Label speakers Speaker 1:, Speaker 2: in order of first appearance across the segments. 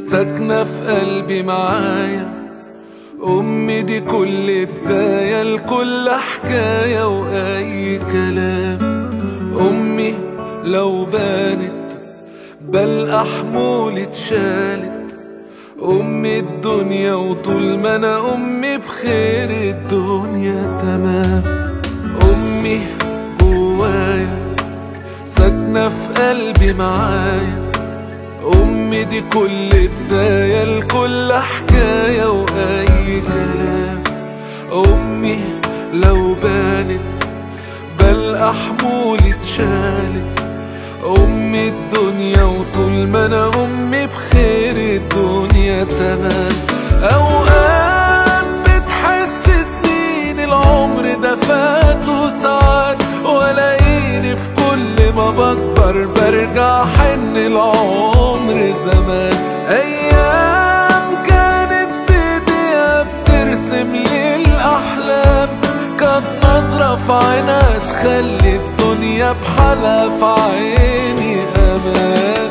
Speaker 1: ساكنة في قلبي معايا. أمي دي كل بداية لكل حكاية وأي كلام. أمي لو بانت بلقى حمولي اتشالت. أمي الدنيا وطول ما أنا أمي بخير الدنيا تمام. أمي جوايا ساكنة في قلبي معايا. أمي دي كل بداية لكل حكاية وأي كلام. أمي لو بانت بلقى حمولي اتشالت. أمي الدنيا وطول ما أنا أمي بخير الدنيا تمام. أوقات بتحس سنين العمر ده فات وساعات، ولاقيني في كل ما بكبر برجع حن العمر زمان. أيام كانت بإيديها بترسم لي الأحلام، كانت نظرة في عينها تخلي الدنيا بحالها في عيني أمان.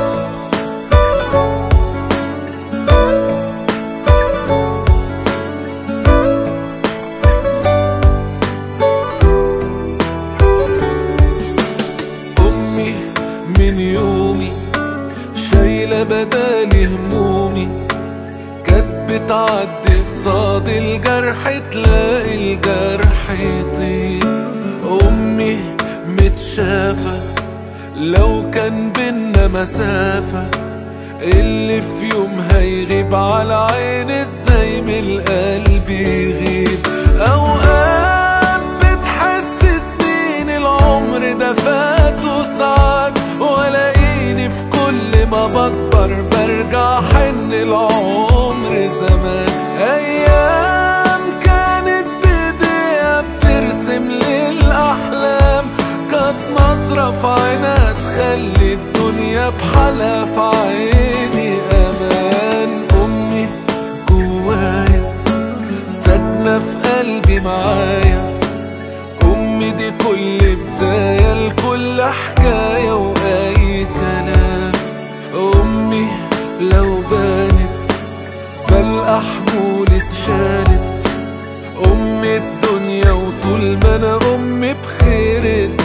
Speaker 1: أمي من يومي شايلة بدالي همومي، كانت بتعدي قصاد الجرح تلاقي الجرح يطير. أمي متشافة لو كان بينا مسافة، اللي في يومها يغيب على عين ازاي من القلب يغيب. أوقات بتحس سنين العمر ده فات وساعات، ولاقيني في كل ما بكبر برجع حن العمر زمان. أيام كانت بإيديها بترسم لي الأحلام، كانت نظرة في عينها تخلي الدنيا بحالها في عيني أمان. أمي جوايا ساكنة في قلبي معايا. أمي دي كل بداية لكل حكاية وأي كلام. أمي لو بانت بلقى حمولي اتشالت. أمي الدنيا وطول ما أنا أمي بخير